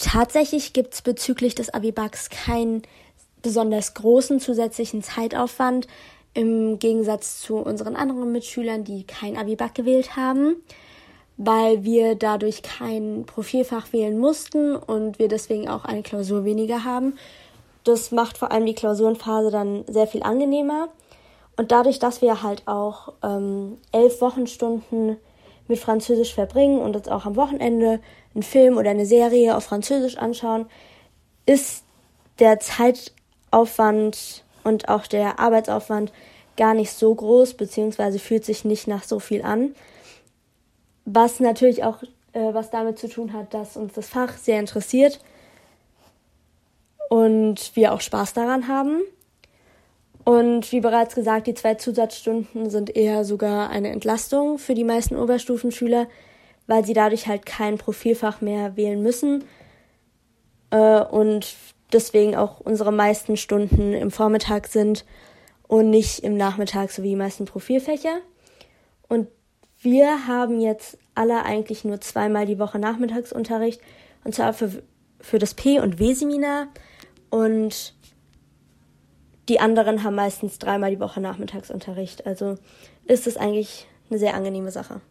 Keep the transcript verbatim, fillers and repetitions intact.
Tatsächlich gibt es bezüglich des Abibacs keinen besonders großen zusätzlichen Zeitaufwand, im Gegensatz zu unseren anderen Mitschülern, die kein Abibac gewählt haben, weil wir dadurch kein Profilfach wählen mussten und wir deswegen auch eine Klausur weniger haben. Das macht vor allem die Klausurenphase dann sehr viel angenehmer. Und dadurch, dass wir halt auch ähm, elf Wochenstunden mit Französisch verbringen und uns auch am Wochenende einen Film oder eine Serie auf Französisch anschauen, ist der Zeitaufwand und auch der Arbeitsaufwand gar nicht so groß, beziehungsweise fühlt sich nicht nach so viel an. Was natürlich auch äh, was damit zu tun hat, dass uns das Fach sehr interessiert und wir auch Spaß daran haben. Und wie bereits gesagt, die zwei Zusatzstunden sind eher sogar eine Entlastung für die meisten Oberstufenschüler, weil sie dadurch halt kein Profilfach mehr wählen müssen äh, und deswegen auch unsere meisten Stunden im Vormittag sind und nicht im Nachmittag, so wie die meisten Profilfächer. Und wir haben jetzt alle eigentlich nur zweimal die Woche Nachmittagsunterricht, und zwar für, für das P- und W-Seminar, und die anderen haben meistens dreimal die Woche Nachmittagsunterricht. Also ist es eigentlich eine sehr angenehme Sache.